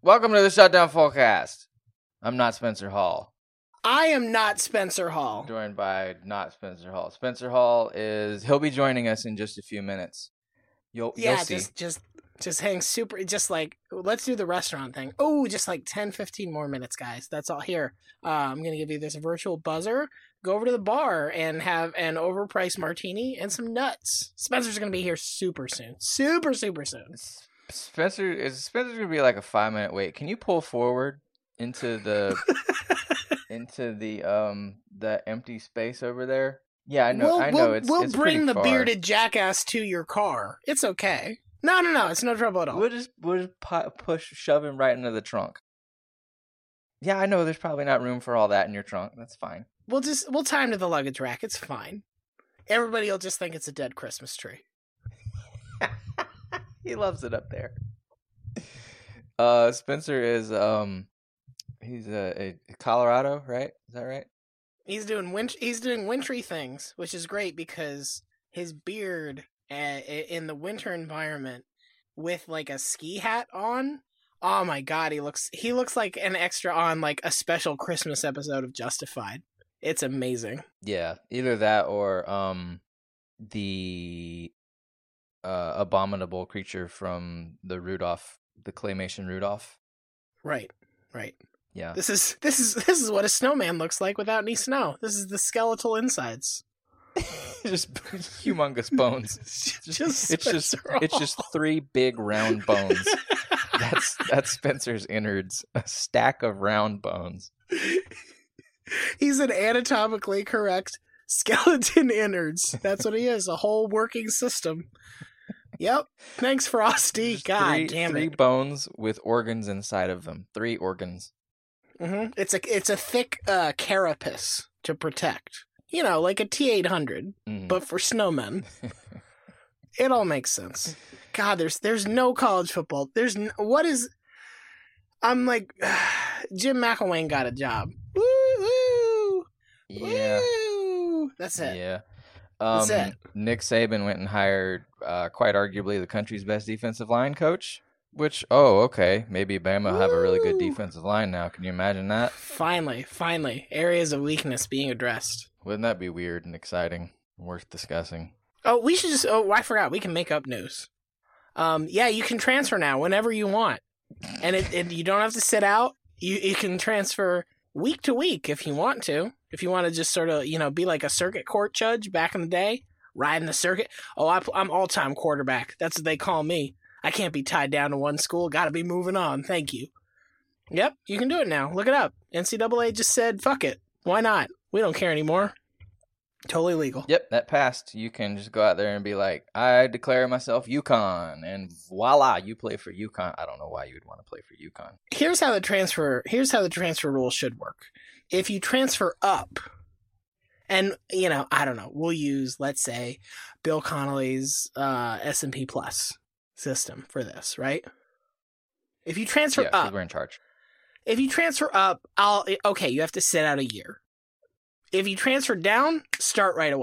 Welcome to the Shutdown Fullcast. I'm not Spencer Hall. I am not Spencer Hall. Joined by not Spencer Hall. Spencer Hall he'll be joining us in just a few minutes. You'll see. Just hang super, just like, let's do the restaurant thing. Oh, just like 10, 15 more minutes, guys. That's all. Here, I'm going to give you this virtual buzzer. Go over to the bar and have an overpriced martini and some nuts. Spencer's going to be here super soon. Super soon. Spencer's going to be like a 5-minute wait. Can you pull forward into the the empty space over there? Yeah, I know. We'll bring the far. bearded jackass to your car. It's okay. No. It's no trouble at all. We'll just shove him right into the trunk. Yeah, I know. There's probably not room for all that in your trunk. That's fine. We'll tie him to the luggage rack. It's fine. Everybody will just think it's a dead Christmas tree. He loves it up there. Spencer is he's a Colorado, right? Is that right? He's doing wintry things, which is great because his beard in the winter environment with like a ski hat on. Oh my God, he looks like an extra on like a special Christmas episode of Justified. It's amazing. Yeah, either that or the abominable creature from the claymation Rudolph. Right. Yeah. This is what a snowman looks like without any snow. This is the skeletal insides. Just humongous bones. It's just 3 big round bones. That's Spencer's innards. A stack of round bones. He's an anatomically correct skeleton innards. That's what he is. A whole working system. Yep. Thanks, Frosty. God damn it. 3 bones with organs inside of them. 3 organs. Mm-hmm. It's a thick carapace to protect. You know, like a T-800, but for snowmen. It all makes sense. God, there's no college football. I'm like, Jim McElwain got a job. Woo! Yeah. Woo! That's it. Yeah. That's it. Nick Saban went and hired quite arguably the country's best defensive line coach. Which, okay, maybe Bama will have a really good defensive line now. Can you imagine that? Finally. Areas of weakness being addressed. Wouldn't that be weird and exciting? Worth discussing. Oh, we should just... Oh, I forgot. We can make up news. Yeah, you can transfer now whenever you want. And you don't have to sit out. You can transfer week to week if you want to. If you want to just sort of, be like a circuit court judge back in the day, riding the circuit. Oh, I'm all-time quarterback. That's what they call me. I can't be tied down to one school. Got to be moving on. Thank you. Yep, you can do it now. Look it up. NCAA just said, fuck it. Why not? We don't care anymore. Totally legal. Yep, that passed. You can just go out there and be like, I declare myself UConn, and voila, you play for UConn. I don't know why you would want to play for UConn. Here's how the transfer rule should work. If you transfer up, and, I don't know, we'll use, let's say, Bill Connolly's S&P Plus system for this, right? If you transfer up, we're in charge. If you transfer up, you have to sit out a year. If you transfer down, start right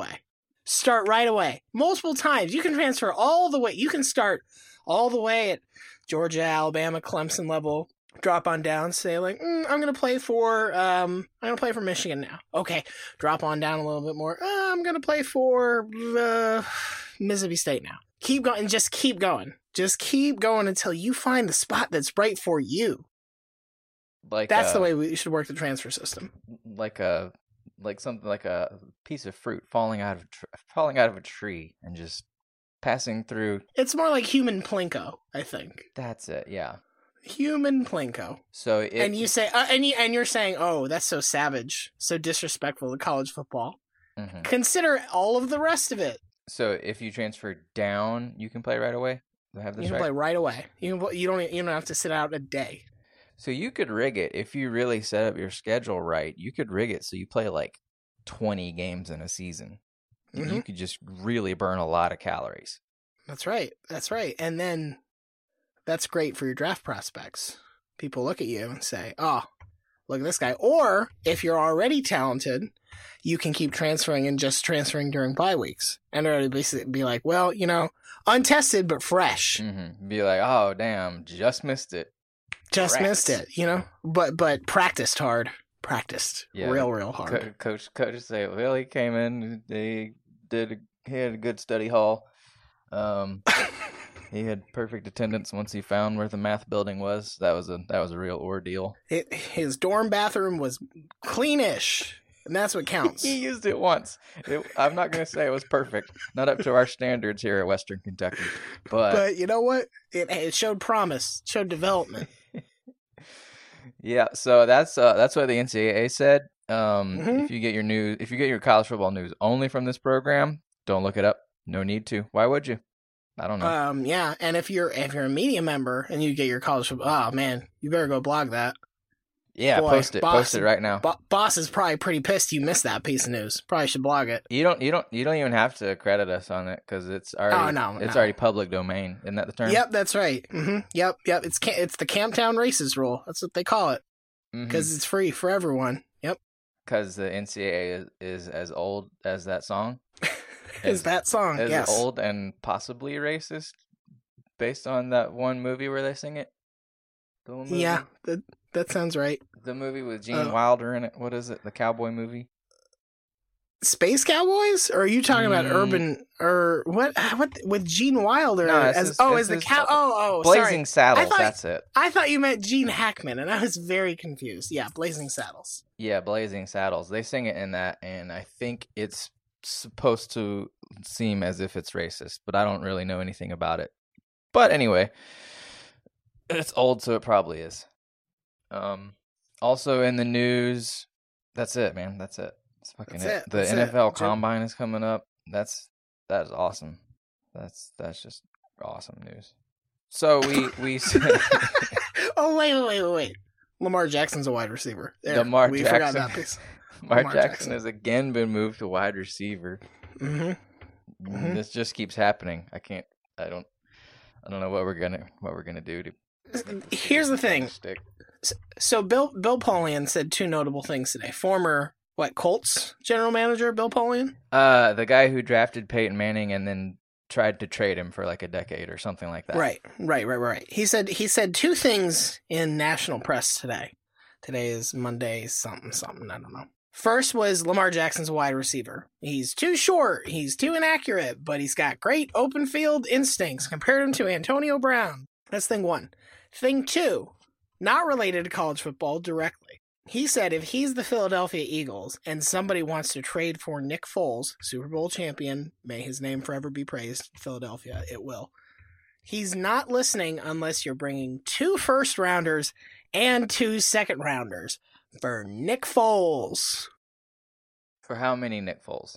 away. Multiple times. You can transfer all the way. You can start all the way at Georgia, Alabama, Clemson level. Drop on down, say like, I'm gonna play for Michigan now. Okay, drop on down a little bit more. I'm gonna play for Mississippi State now. Keep going, and just keep going. Just keep going until you find the spot that's right for you. That's the way we should work the transfer system. Like something like a piece of fruit falling out of a tree and just passing through. It's more like human plinko, I think. That's it. Yeah. Human plinko. So and you say and you're saying, oh, that's so savage, so disrespectful to college football. Mm-hmm. Consider all of the rest of it. So if you transfer down, you can play right away. Do I have this you can play right away. You don't have to sit out a day. So you could rig it if you really set up your schedule right. You could rig it so you play like 20 games in a season. Mm-hmm. You could just really burn a lot of calories. That's right. And then that's great for your draft prospects. People look at you and say, oh, look at this guy. Or if you're already talented, you can keep transferring and just transferring during bye weeks. And it'll basically be like, well, untested but fresh. Mm-hmm. Be like, oh, damn, just missed it. Just missed it, but practiced hard. Practiced real hard. Coach say, well, he came in, he had a good study hall. He had perfect attendance once he found where the math building was. That was a real ordeal. His dorm bathroom was cleanish, and that's what counts. He used it once. I'm not going to say it was perfect, not up to our standards here at Western Kentucky, but you know what? It showed promise, showed development. Yeah, so that's what the NCAA said. If you get your college football news only from this program, don't look it up. No need to. Why would you? I don't know. Yeah, and if you're a media member and you get your college football, oh man, you better go blog that. Yeah, boy, post it right now. Boss is probably pretty pissed you missed that piece of news. Probably should blog it. You don't even have to credit us on it because it's already already public domain. Isn't that the term? Yep, that's right. Mm-hmm. Yep. It's the Camptown Races rule. That's what they call it because it's free for everyone. Yep. Because the NCAA is as old as that song. Yes. Old and possibly racist, based on that one movie where they sing it. Yeah, that sounds right. The movie with Gene Wilder in it. What is it? The cowboy movie? Space Cowboys? Or are you talking about Urban or what with Gene Wilder as the cow? Blazing sorry. Saddles. That's it. I thought you meant Gene Hackman, and I was very confused. Yeah, Blazing Saddles. Yeah, Blazing Saddles. They sing it in that, and I think it's supposed to seem as if it's racist, but I don't really know anything about it. But anyway, it's old, so it probably is. Also in the news, that's it, man. That's it. That's fucking it. The NFL Combine is coming up. That's awesome. That's just awesome news. So we Oh wait. Lamar Jackson's a wide receiver. We forgot that piece. Lamar Jackson has again been moved to wide receiver. Mm-hmm. This just keeps happening. I don't know what we're gonna do to. Here's the thing. So Bill Polian said two notable things today. Former Colts general manager Bill Polian? The guy who drafted Peyton Manning and then tried to trade him for like a decade or something like that. Right. He said two things in national press today. Today is Monday something, I don't know. First was Lamar Jackson's a wide receiver. He's too short, he's too inaccurate, but he's got great open field instincts. Compared him to Antonio Brown. That's thing one. Thing two, not related to college football directly. He said if he's the Philadelphia Eagles and somebody wants to trade for Nick Foles, Super Bowl champion, may his name forever be praised, Philadelphia, it will. He's not listening unless you're bringing 2 first-rounders and 2 second-rounders for Nick Foles. For how many Nick Foles?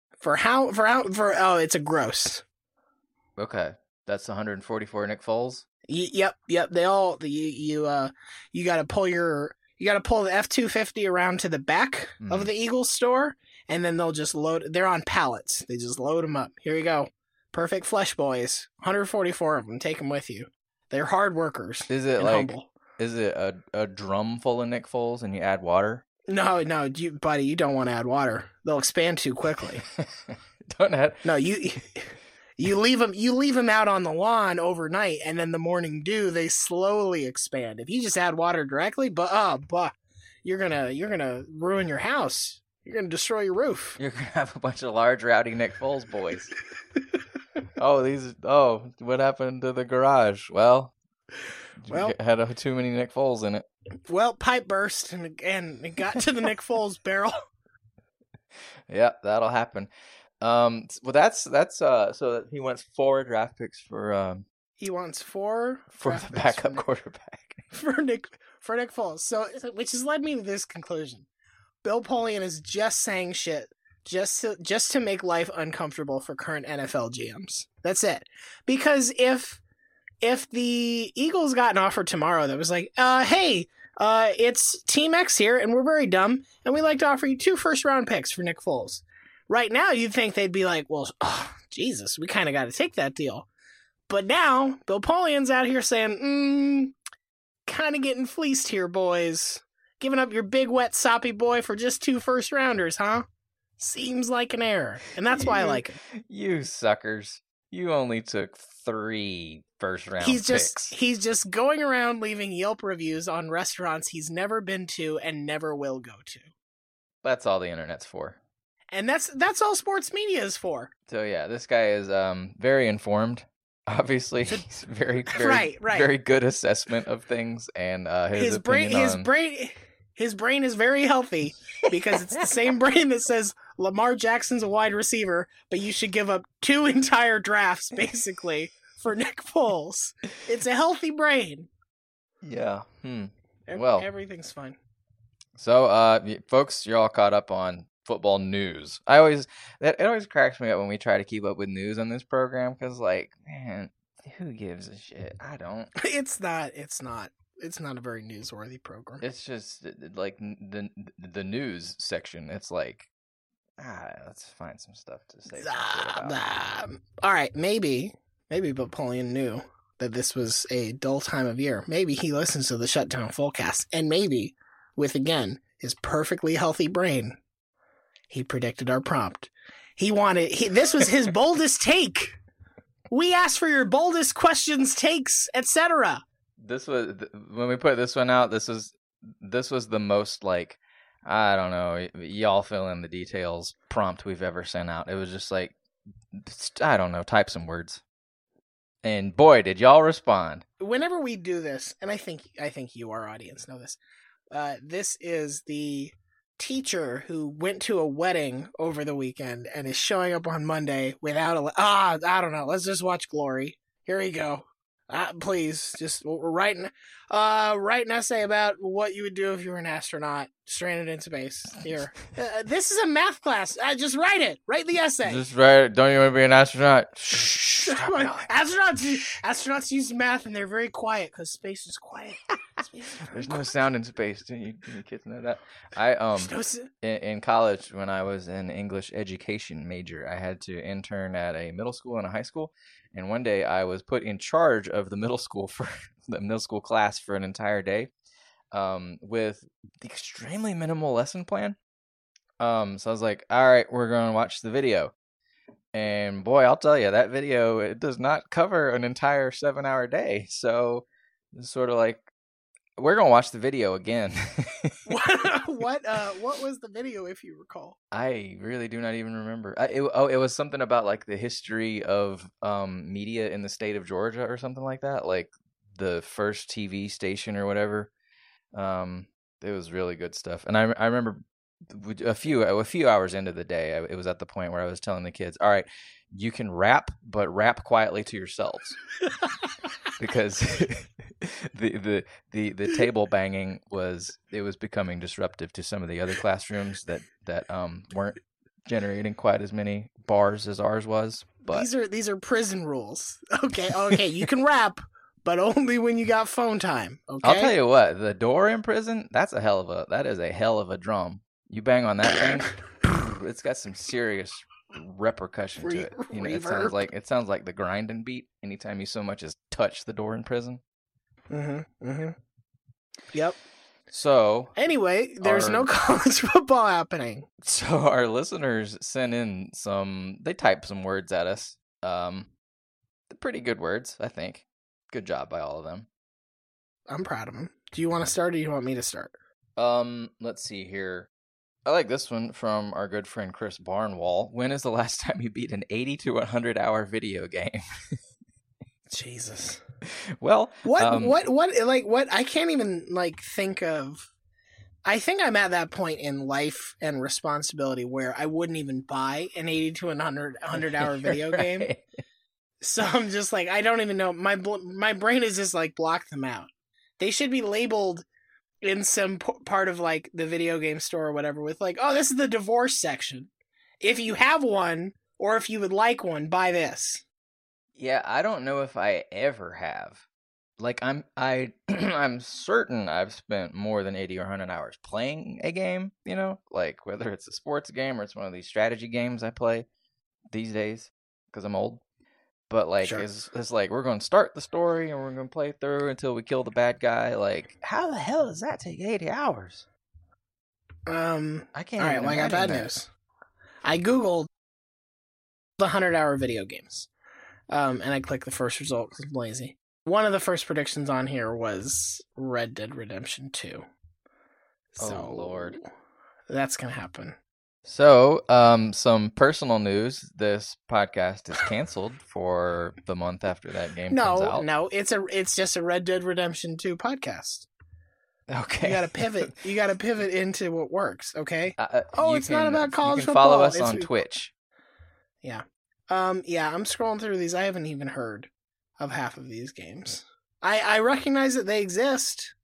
It's a gross. Okay. That's 144 Nick Foles? Yep. They all, you gotta pull the F-250 around to the back of the Eagles store, and then they'll just they're on pallets. They just load them up. Here you go. Perfect flesh boys. 144 of them. Take them with you. They're hard workers. Is it humble. Is it a drum full of Nick Foles and you add water? No, buddy, you don't want to add water. They'll expand too quickly. Don't add. No, you leave them out on the lawn overnight, and then the morning dew, they slowly expand. If you just add water directly, you're gonna ruin your house. You're gonna destroy your roof. You're gonna have a bunch of large, rowdy Nick Foles boys. What happened to the garage? Well, had too many Nick Foles in it. Well, pipe burst and it got to the Nick Foles barrel. Yeah, that'll happen. Well, that's so he wants 4 draft picks for. He wants 4 for the backup quarterback for Nick Foles. So, which has led me to this conclusion: Bill Polian is just saying shit just to make life uncomfortable for current NFL GMs. That's it. Because if the Eagles got an offer tomorrow that was like, hey, it's Team X here, and we're very dumb, and we'd like to offer you 2 first-round picks for Nick Foles. Right now, you'd think they'd be like, well, Jesus, we kind of got to take that deal. But now, Bill Polian's out here saying, kind of getting fleeced here, boys. Giving up your big, wet, soppy boy for just 2 first-rounders, huh? Seems like an error. And that's why I like him. You suckers. You only took 3 first-round picks. He's just going around leaving Yelp reviews on restaurants he's never been to and never will go to. That's all the internet's for. And that's all sports media is for. So yeah, this guy is very informed. Obviously, he's very right. very good assessment of things, and his brain is very healthy because it's the same brain that says Lamar Jackson's a wide receiver, but you should give up 2 entire drafts basically for Nick Foles. It's a healthy brain. Yeah. Well, everything's fine. So, folks, you're all caught up on football news. It always cracks me up when we try to keep up with news on this program because, like, man, who gives a shit? I don't. It's not a very newsworthy program. It's just like the news section. It's like, let's find some stuff to say. All right, maybe Napoleon knew that this was a dull time of year. Maybe he listens to the Shutdown Fullcast, and maybe with again his perfectly healthy brain, he predicted our prompt. This was his boldest take. We asked for your boldest questions, takes, etc. This was when we put this one out. This was the most, like, I don't know, y'all fill in the details prompt we've ever sent out. It was just like, I don't know, type some words. And boy, did y'all respond. Whenever we do this, and I think you, our audience, know this. This is the teacher who went to a wedding over the weekend and is showing up on Monday without I don't know. Let's just watch Glory. Here we go. Please, just write an essay about what you would do if you were an astronaut stranded in space. Here, this is a math class. Just write it. Write the essay. Just write it. Don't you want to be an astronaut? Astronauts use math and they're very quiet because space is quiet. There's no sound in space. Do you kids know that? In college, when I was an English education major, I had to intern at a middle school and a high school. And one day I was put in charge of the middle school class for an entire day, with the extremely minimal lesson plan. So I was like, all right, we're going to watch the video. And boy, I'll tell you, that video, it does not cover an entire 7-hour day. So it's sort of like, we're going to watch the video again. What was the video, if you recall? I really do not even remember. It was something about, like, the history of media in the state of Georgia or something like that. Like the first TV station or whatever. It was really good stuff. And I remember a few hours into the day, it was at the point where I was telling the kids, all right, you can rap, but rap quietly to yourselves. Because the table banging was becoming disruptive to some of the other classrooms that weren't generating quite as many bars as ours was. But these are prison rules. Okay, you can rap, but only when you got phone time. Okay, I'll tell you what, the door in prison, that is a hell of a drum. You bang on that thing, it's got some serious repercussion to it. You know, it sounds like the grinding beat anytime you so much as touch the door in prison. Yep. So anyway, there's no college football happening. So our listeners sent in they typed some words at us. Pretty good words, I think. Good job by all of them. I'm proud of them. Do you want to start or do you want me to start? Let's see here. I like this one from our good friend Chris Barnwall. When is the last time you beat an 80 to 100 hour video game? Jesus. Well, what I can't even think of. I think I'm at that point in life and responsibility where I wouldn't even buy an 80 to 100 hour video game. So I'm just like, I don't even know. My brain is just like, block them out. They should be labeled in some part of like the video game store or whatever with like, oh, this is the divorce section. If you have one or if you would like one, buy this. Yeah, I don't know if I ever have. Like I'm certain I've spent more than 80 or 100 hours playing a game, you know, like whether it's a sports game or it's one of these strategy games I play these days because I'm old. But like, sure. It's like we're going to start the story and we're going to play through until we kill the bad guy. Like, how the hell does that take 80 hours? I can't. All right, well, I got bad news. I googled the 100-hour video games. And I clicked the first result because I'm lazy. One of the first predictions on here was Red Dead Redemption 2. So, Oh, Lord. That's going to happen. So, some personal news. This podcast is canceled for the month after that game comes out. No, it's just a Red Dead Redemption 2 podcast. Okay. You got to pivot into what works, okay? It's not about college you can football. Follow us on Twitch. Yeah. I'm scrolling through these. I haven't even heard of half of these games. I recognize that they exist.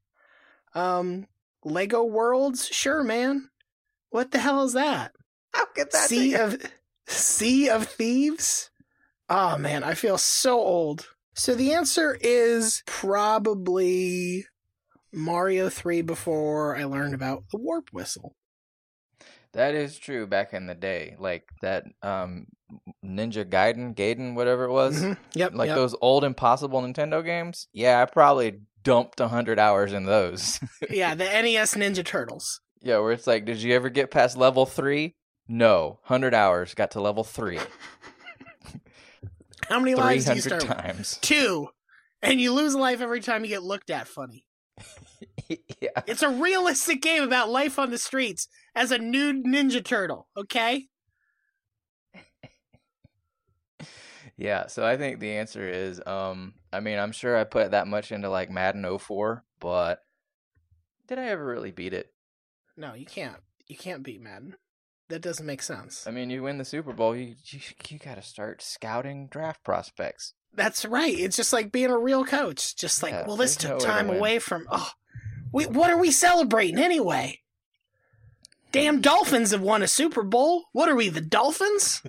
Lego Worlds, sure, man. What the hell is that? How could that Sea of Thieves? Oh man, I feel so old. So the answer is probably Mario 3 before I learned about the warp whistle. That is true back in the day. Like that Ninja Gaiden, whatever it was. Mm-hmm. Yep. Those old Impossible Nintendo games. Yeah, I probably dumped 100 hours in those. Yeah, the NES Ninja Turtles. Yeah, where it's like, did you ever get past level 3? No. 100 hours, got to level 3. How many lives do you start 300 times. 2. And you lose a life every time you get looked at funny. Yeah. It's a realistic game about life on the streets as a nude Ninja Turtle, okay? Yeah, so I think the answer is, I'm sure I put that much into like Madden 04, but did I ever really beat it? No, you can't. You can't beat Madden. That doesn't make sense. I mean, you win the Super Bowl, you got to start scouting draft prospects. That's right. It's just like being a real coach. Just like, well, this took time away from... what are we celebrating anyway? Damn Dolphins have won a Super Bowl. What are we, the Dolphins?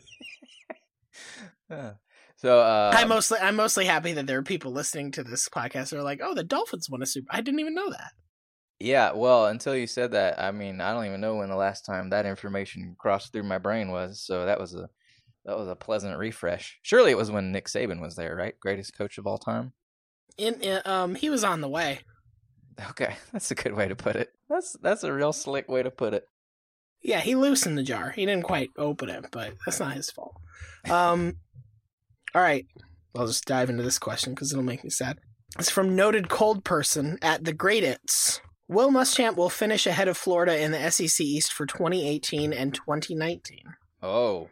So I'm mostly happy that there are people listening to this podcast that are like, oh, the Dolphins won a Super Bowl. I didn't even know that. Yeah, well, until you said that, I don't even know when the last time that information crossed through my brain was. So that was a pleasant refresh. Surely it was when Nick Saban was there, right? Greatest coach of all time. He was on the way. Okay, that's a good way to put it. That's a real slick way to put it. Yeah, he loosened the jar. He didn't quite open it, but that's not his fault. All right, I'll just dive into this question because it'll make me sad. It's from Noted Cold Person at The Great It's. Will Muschamp will finish ahead of Florida in the SEC East for 2018 and 2019. Oh.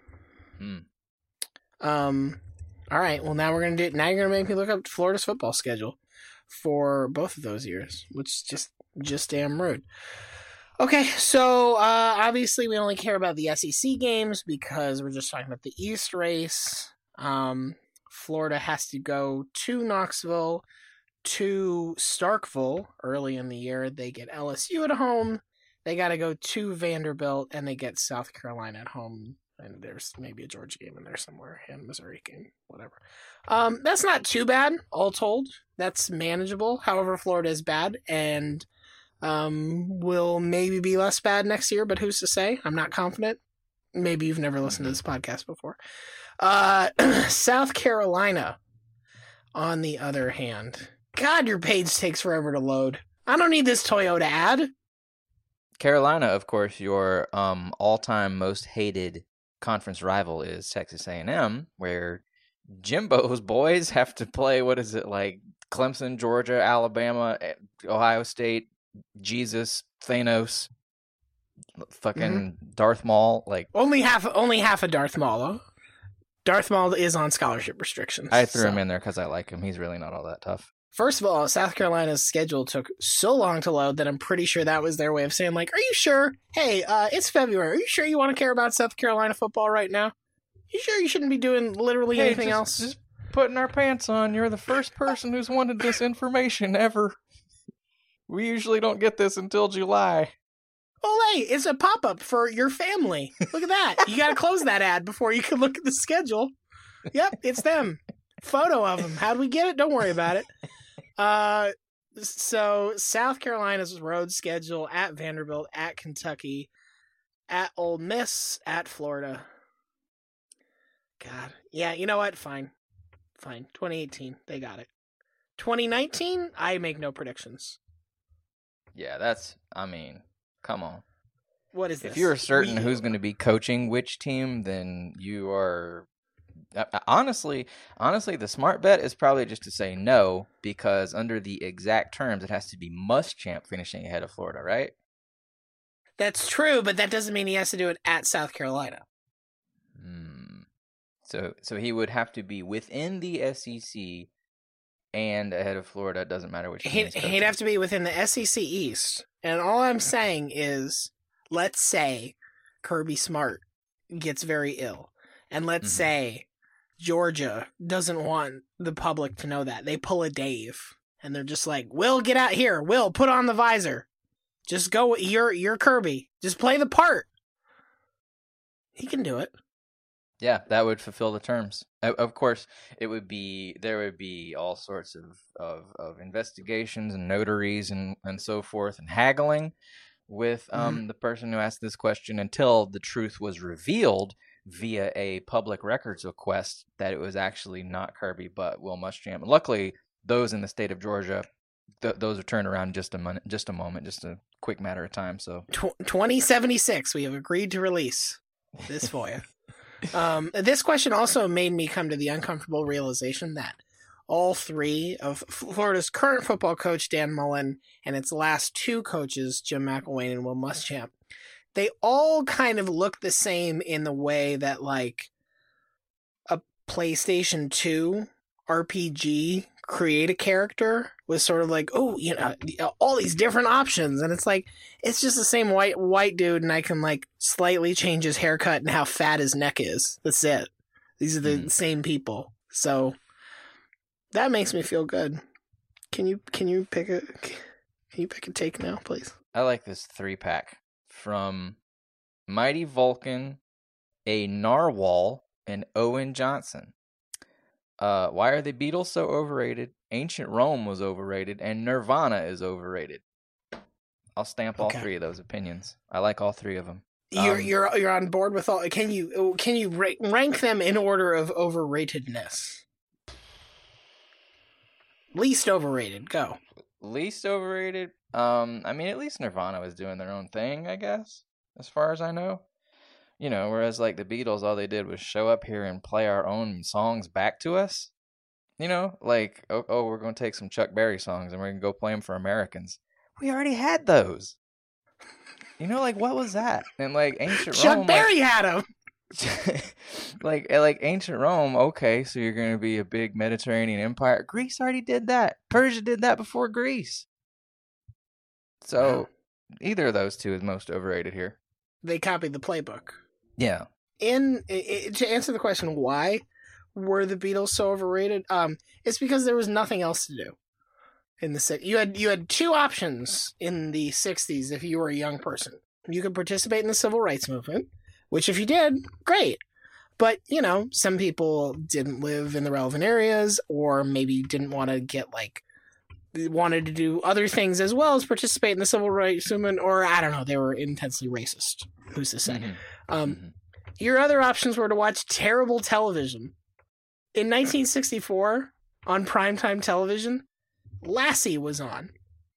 All right. Well, now you're gonna make me look up Florida's football schedule for both of those years, which is just damn rude. Okay, so obviously we only care about the SEC games because we're just talking about the East race. Florida has to go to Knoxville, to Starkville early in the year. They get LSU at home. They got to go to Vanderbilt, and they get South Carolina at home. And there's maybe a Georgia game in there somewhere, and a Missouri game, whatever. That's not too bad, all told. That's manageable. However, Florida is bad, and will maybe be less bad next year, but who's to say? I'm not confident. Maybe you've never listened to this podcast before. South Carolina, on the other hand. God, your page takes forever to load. I don't need this Toyota ad. Carolina, of course, your all-time most hated conference rival is Texas A&M, where Jimbo's boys have to play, what is it, like Clemson, Georgia, Alabama, Ohio State, Jesus, Thanos, fucking Darth Maul. Like only half of Darth Maul, though. Darth Maul is on scholarship restrictions. I threw him in there because I like him. He's really not all that tough. First of all, South Carolina's schedule took so long to load that I'm pretty sure that was their way of saying, like, are you sure? Hey, it's February. Are you sure you want to care about South Carolina football right now? You sure you shouldn't be doing literally anything else? Just putting our pants on. You're the first person who's wanted this information ever. We usually don't get this until July. Oh, hey, it's a pop-up for your family. Look at that. You got to close that ad before you can look at the schedule. Yep, it's them. Photo of them. How'd we get it? Don't worry about it. So South Carolina's road schedule at Vanderbilt, at Kentucky, at Ole Miss, at Florida. God. Yeah, you know what? Fine. 2018. They got it. 2019, I make no predictions. Yeah, come on. What is this? If you're certain who's going to be coaching which team, then you are Honestly, the smart bet is probably just to say no, because under the exact terms, it has to be Muschamp finishing ahead of Florida, right? That's true, but that doesn't mean he has to do it at South Carolina. So he would have to be within the SEC and ahead of Florida. It doesn't matter which. He'd have to be within the SEC East. And all I'm saying is, let's say Kirby Smart gets very ill. And let's say Georgia doesn't want the public to know that. They pull a Dave. And they're just like, Will, get out here. Will, put on the visor. Just go. You're Kirby. Just play the part. He can do it. Yeah, that would fulfill the terms. Of course, there would be all sorts of investigations and notaries and so forth and haggling with the person who asked this question until the truth was revealed via a public records request that it was actually not Kirby but Will Muschamp. Luckily, those in the state of Georgia, those are turned around in just a moment, just a quick matter of time. So 2076, we have agreed to release this for you. This question also made me come to the uncomfortable realization that all three of Florida's current football coach, Dan Mullen, and its last two coaches, Jim McElwain and Will Muschamp, they all kind of look the same in the way that, like, a PlayStation 2 RPG create a character was sort of like, oh, all these different options. And it's like, it's just the same white dude, and I can, like, slightly change his haircut and how fat his neck is. That's it. These are the same people. So that makes me feel good. Can you pick a take now, please? I like this 3-pack from Mighty Vulcan, a Narwhal, and Owen Johnson. Why are the Beatles so overrated? Ancient Rome was overrated, and Nirvana is overrated. I'll stamp all three of those opinions. I like all three of them. You're on board with all. Can you rank them in order of overratedness? Least overrated. Go. Least overrated. I mean, at least Nirvana was doing their own thing, I guess, as far as I know. Whereas, like, the Beatles, all they did was show up here and play our own songs back to us. Like, we're going to take some Chuck Berry songs and we're going to go play them for Americans. We already had those. Like, what was that? And, like, ancient Rome... Chuck Berry had them! like ancient Rome, okay, so you're going to be a big Mediterranean empire. Greece already did that. Persia did that before Greece. So, either of those two is most overrated here. They copied the playbook. Yeah. To answer the question, why were the Beatles so overrated? It's because there was nothing else to do in the you had two options in the 60s if you were a young person. You could participate in the civil rights movement, which if you did, great. But, some people didn't live in the relevant areas, or maybe didn't want to wanted to do other things as well as participate in the civil rights movement, or I don't know, they were intensely racist. Who's to say? Your other options were to watch terrible television. In 1964, on primetime television, Lassie was on.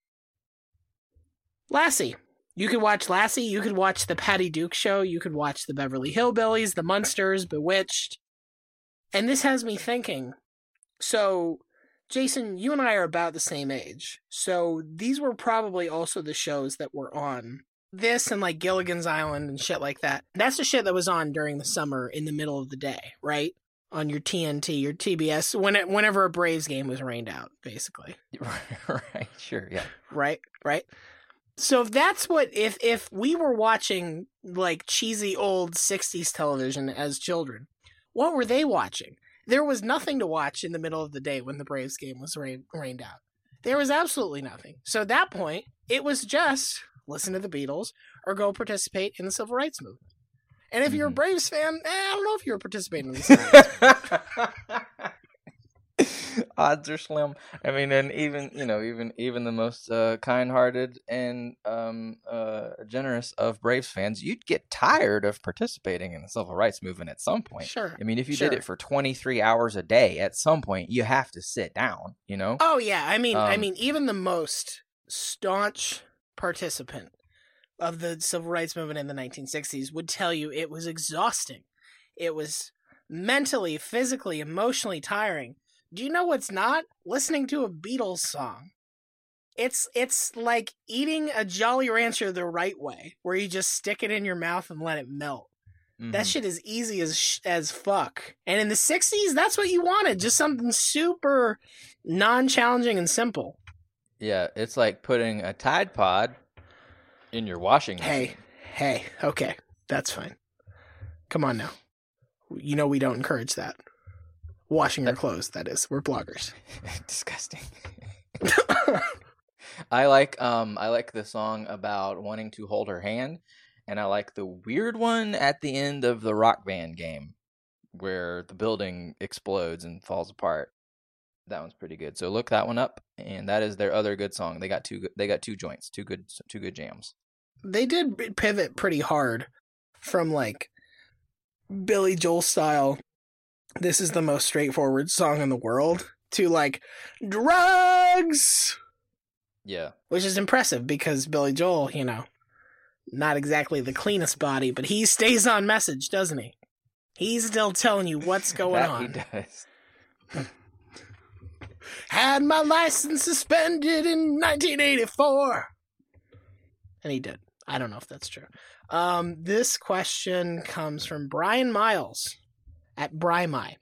Lassie. You could watch Lassie, you could watch the Patty Duke Show, you could watch the Beverly Hillbillies, the Munsters, Bewitched. And this has me thinking, so... Jason, you and I are about the same age, so these were probably also the shows that were on. This and, like, Gilligan's Island and shit like that. That's the shit that was on during the summer in the middle of the day, right? On your TNT, your TBS, whenever a Braves game was rained out, basically. Right, sure, yeah. Right. So if that's if we were watching, like, cheesy old 60s television as children, what were they watching? There was nothing to watch in the middle of the day when the Braves game was rained out. There was absolutely nothing. So at that point, it was just listen to the Beatles or go participate in the civil rights movement. And if you're a Braves fan, I don't know if you were participating in the civil rights movement. Odds are slim. I mean, and even the most kind-hearted and generous of Braves fans, you'd get tired of participating in the civil rights movement at some point. Sure. I mean, if you did it for 23 hours a day, at some point you have to sit down. Oh yeah. I mean, even the most staunch participant of the civil rights movement in the 1960s would tell you it was exhausting. It was mentally, physically, emotionally tiring. Do you know what's not? Listening to a Beatles song. It's like eating a Jolly Rancher the right way, where you just stick it in your mouth and let it melt. That shit is easy as fuck. And in the 60s, that's what you wanted. Just something super non-challenging and simple. Yeah, it's like putting a Tide Pod in your washing machine. Hey, okay, that's fine. Come on now. You know we don't encourage that. Washing your clothes, that is. We're bloggers. Disgusting. I like the song about wanting to hold her hand, and I like the weird one at the end of the Rock Band game where the building explodes and falls apart. That one's pretty good. So look that one up, and that is their other good song. They got two joints, two good jams. They did pivot pretty hard from like Billy Joel style, this is the most straightforward song in the world, to like drugs. Yeah. Which is impressive because Billy Joel, you know, not exactly the cleanest body, but he stays on message, doesn't he? He's still telling you what's going on. He does. Had my license suspended in 1984. And he did. I don't know if that's true. This question comes from Brian Miles at Brymy.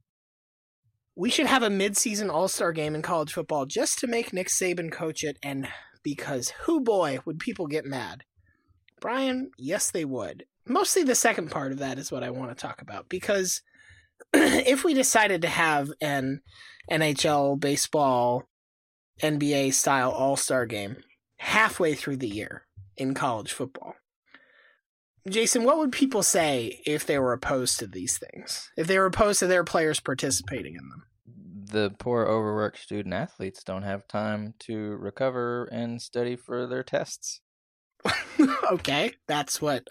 We should have a mid-season all-star game in college football just to make Nick Saban coach it, and because, hoo boy, would people get mad. Brian, yes they would. Mostly the second part of that is what I want to talk about, because if we decided to have an NHL, baseball, NBA-style all-star game halfway through the year in college football, Jason, what would people say if they were opposed to these things? If they were opposed to their players participating in them? The poor overworked student athletes don't have time to recover and study for their tests. Okay, that's what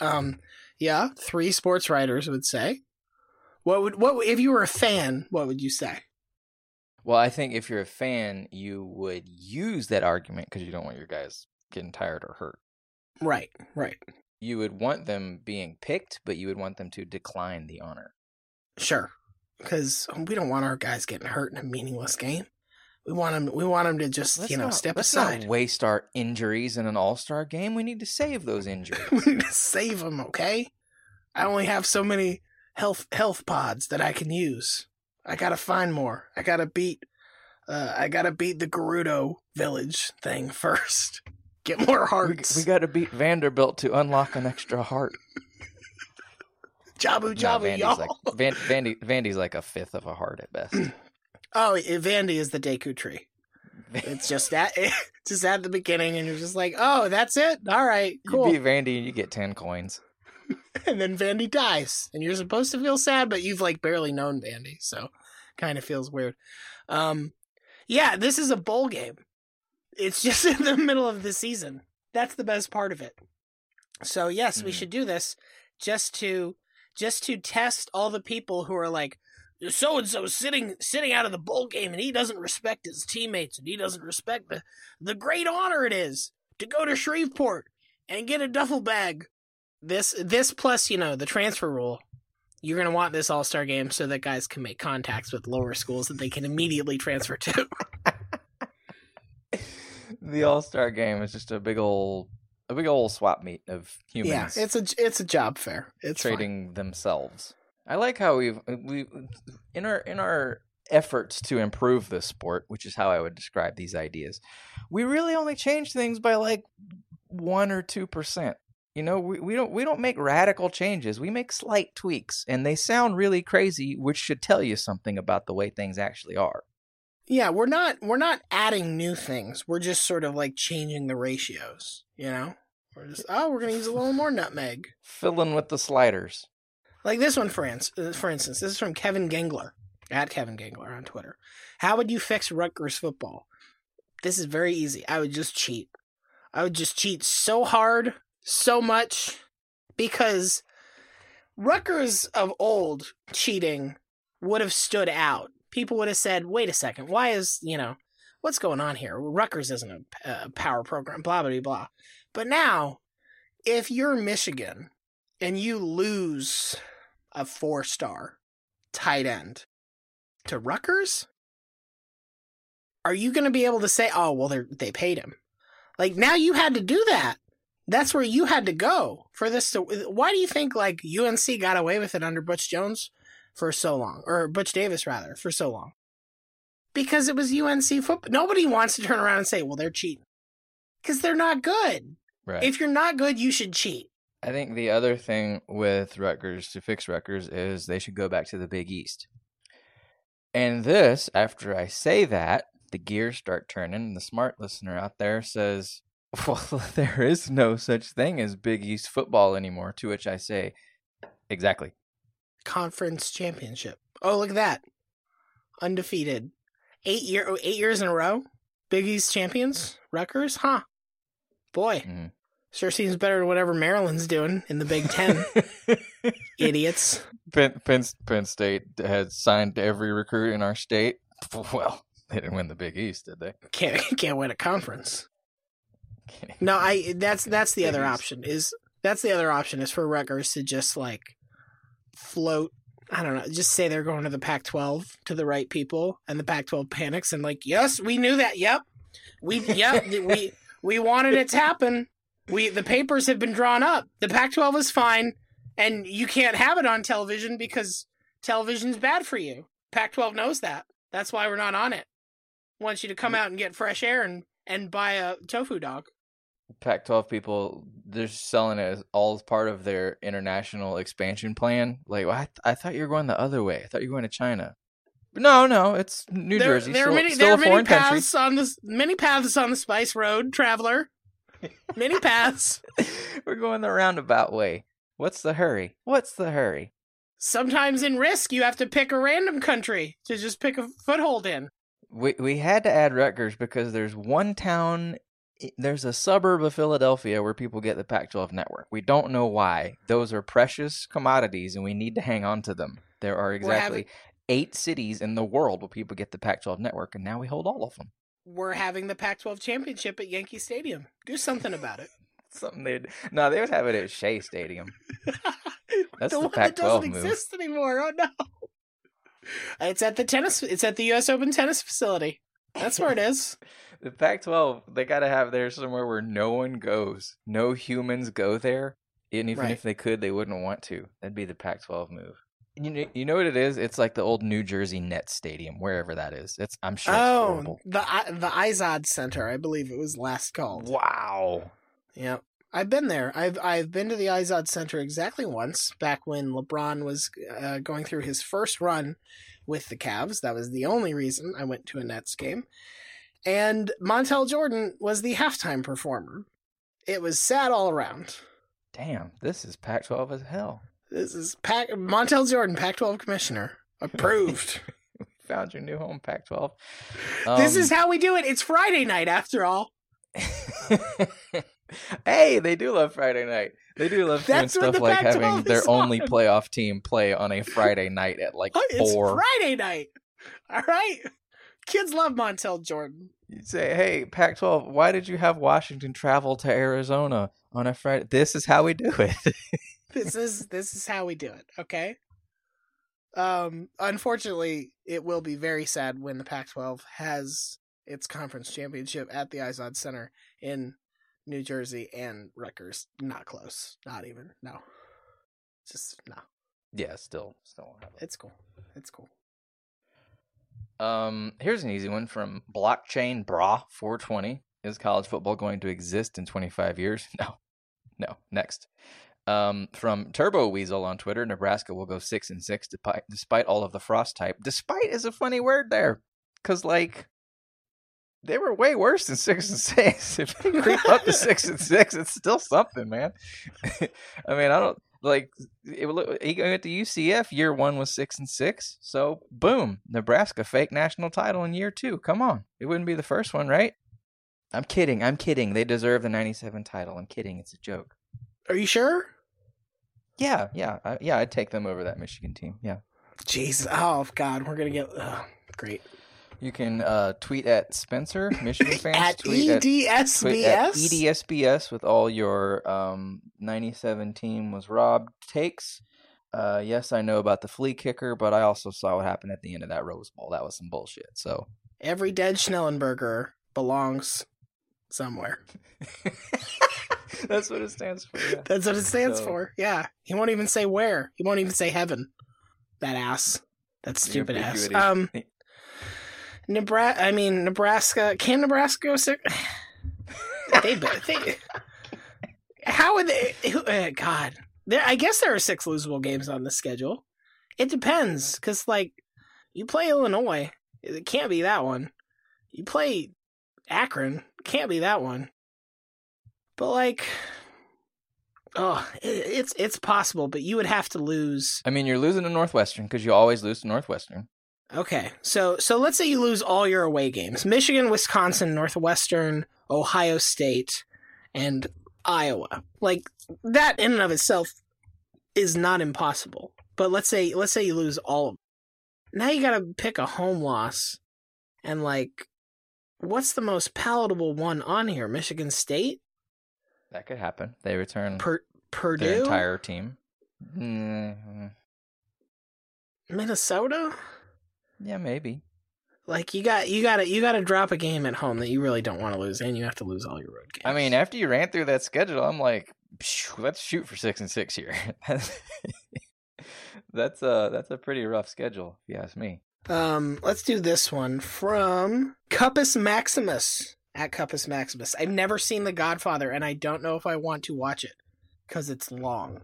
3 sports writers would say. What if you were a fan, what would you say? Well, I think if you're a fan, you would use that argument because you don't want your guys getting tired or hurt. Right. You would want them being picked, but you would want them to decline the honor. Sure, because we don't want our guys getting hurt in a meaningless game. We want them to just, step aside. Let's not waste our injuries in an all-star game. We need to save those injuries. We need to save them, okay? I only have so many health pods that I can use. I gotta find more. I gotta beat the Gerudo village thing first. Get more hearts. We got to beat Vanderbilt to unlock an extra heart. Jabu, y'all. Vandy's like a fifth of a heart at best. Oh, Vandy is the Deku tree. It's just at the beginning, and you're just like, oh, that's it? All right, cool. You beat Vandy, and you get 10 coins. And then Vandy dies, and you're supposed to feel sad, but you've like barely known Vandy, so kind of feels weird. Yeah, this is a bowl game. It's just in the middle of the season. That's the best part of it. So yes, we should do this just to test all the people who are like, so and so sitting out of the bowl game, and he doesn't respect his teammates, and he doesn't respect the great honor it is to go to Shreveport and get a duffel bag. This plus the transfer rule. You're gonna want this all-star game so that guys can make contacts with lower schools that they can immediately transfer to. The all-star game is just a big old swap meet of humans. Yeah, it's a job fair. It's trading themselves. I like how we in our efforts to improve this sport, which is how I would describe these ideas, we really only change things by like 1 or 2%. We don't make radical changes. We make slight tweaks, and they sound really crazy, which should tell you something about the way things actually are. Yeah, we're not adding new things. We're just sort of like changing the ratios, We're just, we're going to use a little more nutmeg. Filling with the sliders. Like this one, for instance, this is from Kevin Gangler, at Kevin Gangler on Twitter. How would you fix Rutgers football? This is very easy. I would just cheat. I would just cheat so hard, so much, because Rutgers of old cheating would have stood out. People would have said, wait a second, why is, what's going on here? Rutgers isn't a power program, blah, blah, blah. But now, if you're Michigan and you lose a 4-star, tight end to Rutgers, are you going to be able to say, oh, well, they paid him? Like, now you had to do that. That's where you had to go for this. Why do you think, like, UNC got away with it under Butch Jones for so long? Or Butch Davis, rather, for so long? Because it was UNC football. Nobody wants to turn around and say, well, they're cheating. Because they're not good. Right. If you're not good, you should cheat. I think the other thing with Rutgers, to fix Rutgers, is they should go back to the Big East. And this, after I say that, the gears start turning, and the smart listener out there says, well, there is no such thing as Big East football anymore, to which I say, exactly. Conference championship. Oh, look at that. Undefeated. 8 years in a row? Big East champions? Rutgers? Huh. Boy. Mm-hmm. Sure seems better than whatever Maryland's doing in the Big Ten. Idiots. Penn State had signed every recruit in our state. Well, they didn't win the Big East, did they? Can't win a conference. No, that's the other option. That's the other option is for Rutgers to just like float. I don't know. Just say they're going to the Pac-12 to the right people, and the Pac-12 panics and like, yes, we knew that. Yep, we wanted it to happen. The papers have been drawn up. The Pac-12 is fine, and you can't have it on television because television's bad for you. Pac-12 knows that. That's why we're not on it. Wants you to come out and get fresh air and buy a tofu dog. Pac-12 people, they're selling it as all part of their international expansion plan. Like, well, I thought you were going the other way. I thought you were going to China. But no, it's New Jersey. There are many paths on the Spice Road, traveler. Many paths. We're going the roundabout way. What's the hurry? Sometimes in Risk, you have to pick a random country to just pick a foothold in. We had to add Rutgers because there's one town, there's a suburb of Philadelphia where people get the Pac-12 network. We don't know why. Those are precious commodities, and we need to hang on to them. There are exactly 8 cities in the world where people get the Pac-12 network, and now we hold all of them. We're having the Pac-12 championship at Yankee Stadium. Do something about it. They would have it at Shea Stadium. That's the one Pac-12 that doesn't move. exist anymore. Oh no! It's at the U.S. Open tennis facility. That's where it is. The Pac-12, they got to have there somewhere where no one goes. No humans go there. And even if they could, they wouldn't want to. That'd be the Pac-12 move. You know what it is? It's like the old New Jersey Nets Stadium, wherever that is. I'm sure it's horrible. The Izod Center, I believe it was last called. Wow. Yeah. I've been there. I've been to the Izod Center exactly once, back when LeBron was going through his first run with the Cavs. That was the only reason I went to a Nets game. And Montel Jordan was the halftime performer. It was sad all around. Damn, this is Pac-12 as hell. This is Montel Jordan, Pac-12 commissioner. Approved. Found your new home, Pac-12. This is how we do it. It's Friday night, after all. Hey, they do love Friday night. They do love doing stuff like having their only playoff team play on a Friday night at like 4. It's Friday night. All right. Kids love Montel Jordan. You'd say, hey, Pac-12, why did you have Washington travel to Arizona on a Friday? This is how we do it. This is how we do it, okay? Unfortunately, it will be very sad when the Pac-12 has its conference championship at the Izod Center in New Jersey, and Rutgers not close. Not even. No. Just no. Yeah, still won't have it. It's cool. Here's an easy one from Blockchain Bra 420. Is college football going to exist in 25 years? No. Next. From Turbo Weasel on Twitter, Nebraska will go 6-6 despite all of the frost type. Despite is a funny word there, because like they were way worse than 6-6. If they creep up to 6-6, it's still something, man. I mean, I don't like. He went to UCF. Year 1 was 6-6. So boom, Nebraska fake national title in year 2. Come on, it wouldn't be the first one, right? I'm kidding. They deserve the 97 title. I'm kidding. It's a joke. Are you sure? Yeah. I'd take them over that Michigan team. Yeah. Jesus. Oh God, we're gonna get great. You can tweet at Spencer, Michigan fans. At tweet EDSBS? Tweet at EDSBS with all your 97 team was robbed takes. Yes, I know about the flea kicker, but I also saw what happened at the end of that Rose Bowl. That was some bullshit. So Every dead Schnellenberger belongs somewhere. that's what it stands for. Yeah. That's what it stands So- for. Yeah. He won't even say where. He won't even say heaven. That ass. That stupid ass. Ambiguity. Nebraska. Can Nebraska go sick? they how would they? God. I guess there are 6 losable games on the schedule. It depends, because, like, you play Illinois. It can't be that one. You play Akron. It can't be that one. But, like, it's possible, but you would have to lose. I mean, you're losing to Northwestern because you always lose to Northwestern. Okay, so let's say you lose all your away games: Michigan, Wisconsin, Northwestern, Ohio State, and Iowa. Like, that in and of itself is not impossible. But let's say you lose all of them. Now you got to pick a home loss, and, like, what's the most palatable one on here? Michigan State, That could happen. They return Purdue, their entire team. Minnesota. Yeah, maybe. Like, you got to drop a game at home that you really don't want to lose, and you have to lose all your road games. I mean, after you ran through that schedule, I'm like, let's shoot for 6-6 here. That's a pretty rough schedule, if you ask me. Let's do this one from Cuppus Maximus at Cuppus Maximus. I've never seen The Godfather, and I don't know if I want to watch it because it's long.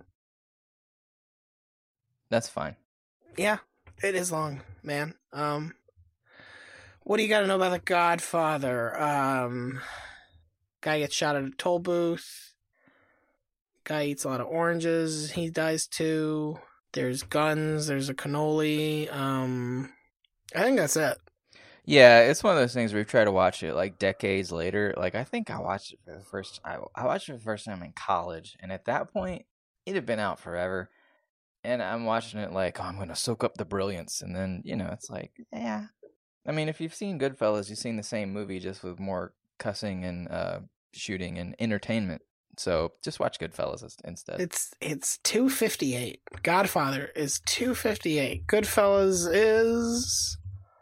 That's fine. Yeah, it is long, man. What do you got to know about The Godfather? Guy gets shot at a toll booth. Guy eats a lot of oranges. He dies too. There's guns. There's a cannoli. I think that's it. Yeah, it's one of those things where we've tried to watch it like decades later. Like, I think I watched it for the first. I watched it for the first time in college, and at that point, it had been out forever. And I'm watching it like, oh, I'm gonna soak up the brilliance, and then it's like, yeah. I mean, if you've seen Goodfellas, you've seen the same movie just with more cussing and shooting and entertainment. So just watch Goodfellas instead. It's 258. Godfather is 258. Goodfellas is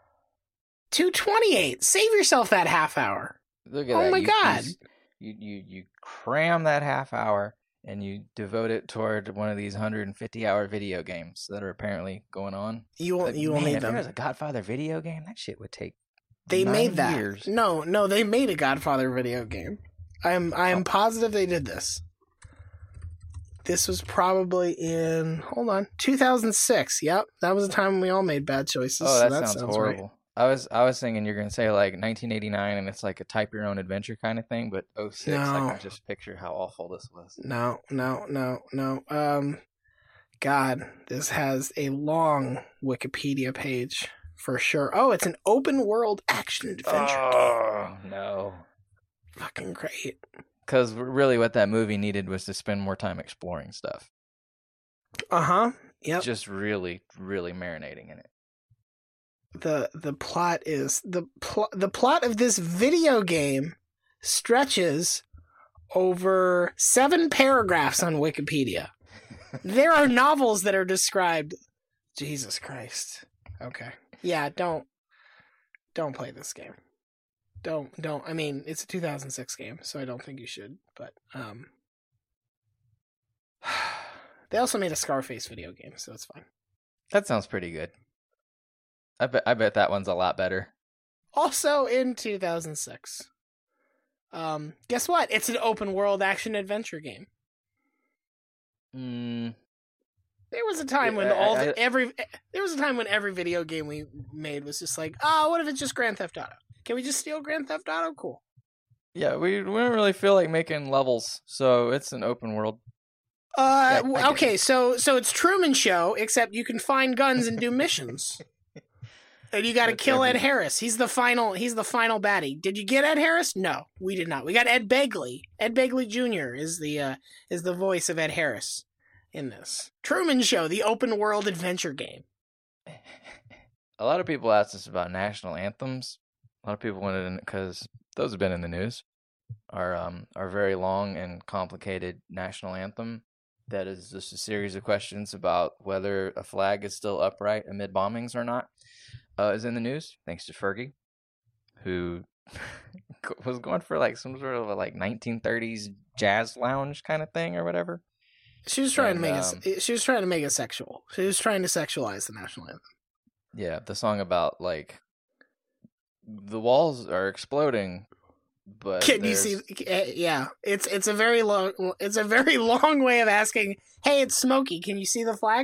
228. Save yourself that half hour. Look at Oh that. my God. You cram that half hour and you devote it toward one of these 150-hour video games that are apparently going on. You will Man, need if them. there was a Godfather video game, that shit would take They 9 made that. years. No, they made a Godfather video game. I am positive they did this. This was probably in 2006. Yep, that was the time when we all made bad choices. Oh, so that sounds horrible. Right. I was thinking you're gonna say like 1989 and it's like a type your own adventure kind of thing, but 06, No. I can just picture how awful this was. No. God, this has a long Wikipedia page for sure. Oh, it's an open world action adventure game. Oh no. Fucking great. Because really what that movie needed was to spend more time exploring stuff. Uh-huh. Yep. Just really, really marinating in it. The plot is the plot of this video game stretches over 7 paragraphs on Wikipedia. There are novels that are described. Jesus Christ. Okay. Yeah, don't play this game. Don't. I mean, it's a 2006 game, so I don't think you should, but they also made a Scarface video game, so it's fine. That sounds pretty good. I bet that one's a lot better. Also in 2006. Guess what? It's an open world action adventure game. There was a time when there was a time when every video game we made was just like, what if it's just Grand Theft Auto? Can we just steal Grand Theft Auto? Cool. Yeah, we don't really feel like making levels, so it's an open world. Okay, so it's Truman Show, except you can find guns and do missions. And you got to kill Ed Harris. He's the final baddie. Did you get Ed Harris? No, we did not. We got Ed Begley. Ed Begley Jr. is the voice of Ed Harris in this Truman Show, the open world adventure game. A lot of people asked us about national anthems. A lot of people wanted in because those have been in the news. Our very long and complicated national anthem, that is just a series of questions about whether a flag is still upright amid bombings or not, is in the news, thanks to Fergie, who was going for like some sort of a, like 1930s jazz lounge kind of thing or whatever. She was trying to make it. She was trying to make it sexual. She was trying to sexualize the national anthem. Yeah, the song about like the walls are exploding, but can you see? Yeah, it's a very long way of asking. Hey, it's Smokey. Can you see the flag?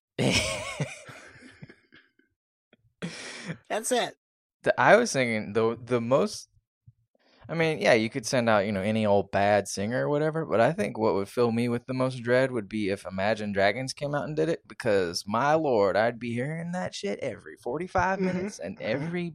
That's it. I was thinking the most. I mean, yeah, you could send out, any old bad singer or whatever, but I think what would fill me with the most dread would be if Imagine Dragons came out and did it, because my lord, I'd be hearing that shit every 45 minutes and every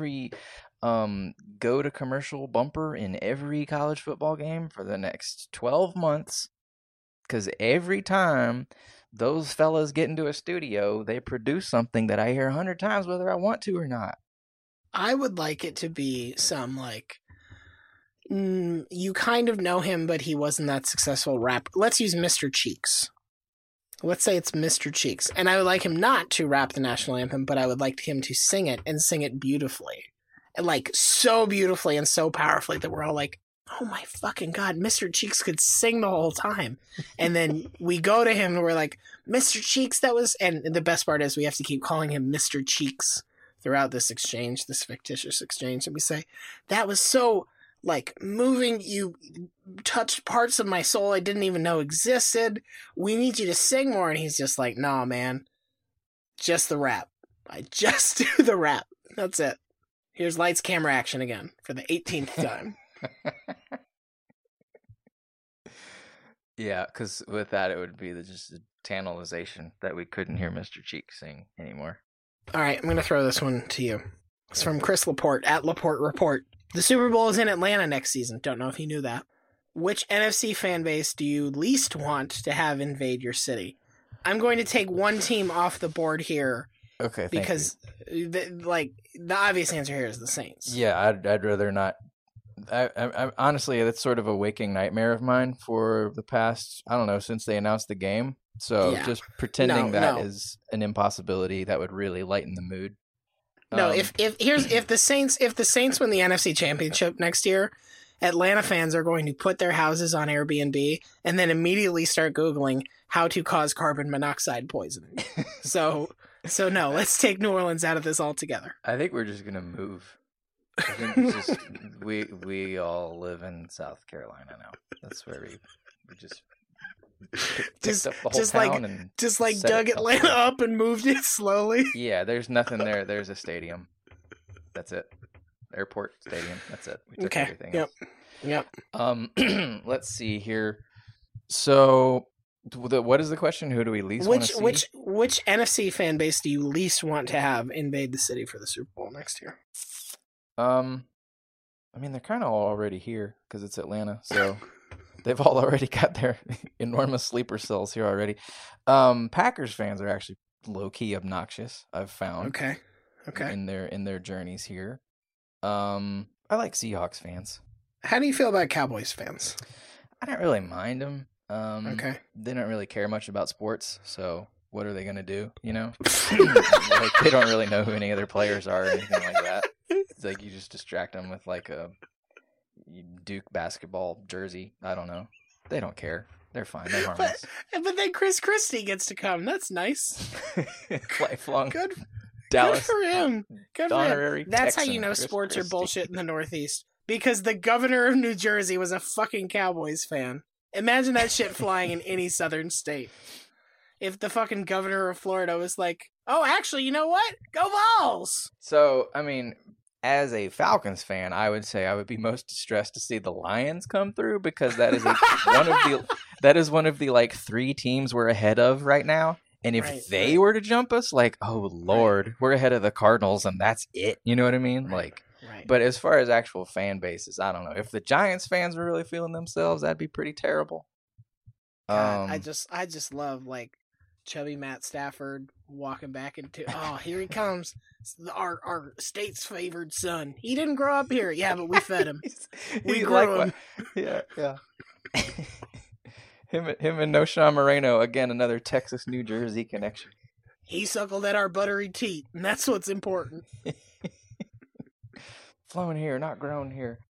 go to commercial bumper in every college football game for the next 12 months, because every time those fellas get into a studio, they produce something that I hear 100 times whether I want to or not. I would like it to be some like, you kind of know him, but he wasn't that successful rap. Let's use Mr. Cheeks. Let's say it's Mr. Cheeks. And I would like him not to rap the national anthem, but I would like him to sing it and sing it beautifully. And like so beautifully and so powerfully that we're all like, oh my fucking God, Mr. Cheeks could sing the whole time. And then we go to him and we're like, Mr. Cheeks, that was... And the best part is we have to keep calling him Mr. Cheeks throughout this exchange, this fictitious exchange. And we say, that was so... like, moving, you touched parts of my soul I didn't even know existed. We need you to sing more. And he's just like, nah, man. Just the rap. I just do the rap. That's it. Here's lights, camera, action again for the 18th time. Yeah, because with that, it would be just a tantalization that we couldn't hear Mr. Cheek sing anymore. All right, I'm going to throw this one to you. It's from Chris Laporte, at Laporte Report. The Super Bowl is in Atlanta next season. Don't know if you knew that. Which NFC fan base do you least want to have invade your city? I'm going to take one team off the board here. Okay, because the obvious answer here is the Saints. Yeah, I'd rather not. I honestly, that's sort of a waking nightmare of mine for the past, I don't know, since they announced the game. So just pretending that is an impossibility, that would really lighten the mood. No, if the Saints win the NFC Championship next year, Atlanta fans are going to put their houses on Airbnb and then immediately start Googling how to cause carbon monoxide poisoning. So no, let's take New Orleans out of this altogether. I think we're just gonna move. I think it's just we all live in South Carolina now. That's where we just picked up the whole town and dug Atlanta up and moved it slowly. Yeah, there's nothing there. There's a stadium. That's it. Airport stadium. That's it. We took everything else. Yep. Let's see here. So, what is the question? Who do we least want to see? Which NFC fan base do you least want to have invade the city for the Super Bowl next year? I mean, they're kind of already here because it's Atlanta, so they've all already got their enormous sleeper cells here already. Packers fans are actually low key obnoxious, I've found. Okay. In their journeys here. I like Seahawks fans. How do you feel about Cowboys fans? I don't really mind them. Okay. They don't really care much about sports, so what are they going to do, Like, they don't really know who any other players are or anything like that. It's like you just distract them with like a Duke basketball jersey. I don't know. They don't care. They're fine. They're harmless. But then Chris Christie gets to come. That's nice. Lifelong Good Dallas. Good for him. Good for him. That's Texan, how you know Chris sports Christie. are bullshit in the Northeast. Because the governor of New Jersey was a fucking Cowboys fan. Imagine that shit flying in any southern state. If the fucking governor of Florida was like, oh, actually, you know what? Go Vols! So, I mean, as a Falcons fan, I would say I would be most distressed to see the Lions come through, because that is one of the like three teams we're ahead of right now. And if they were to jump us, like, oh Lord, we're ahead of the Cardinals, and that's it. You know what I mean? Like, but as far as actual fan bases, I don't know. If the Giants fans were really feeling themselves, that'd be pretty terrible. God, I just love like chubby Matt Stafford walking back into, oh, here he comes. Our state's favored son. He didn't grow up here. Yeah, but we fed him. We grew him. Yeah. Him and Noshawn Moreno, again, another Texas, New Jersey connection. He suckled at our buttery teat, and that's what's important. Flown here, not grown here.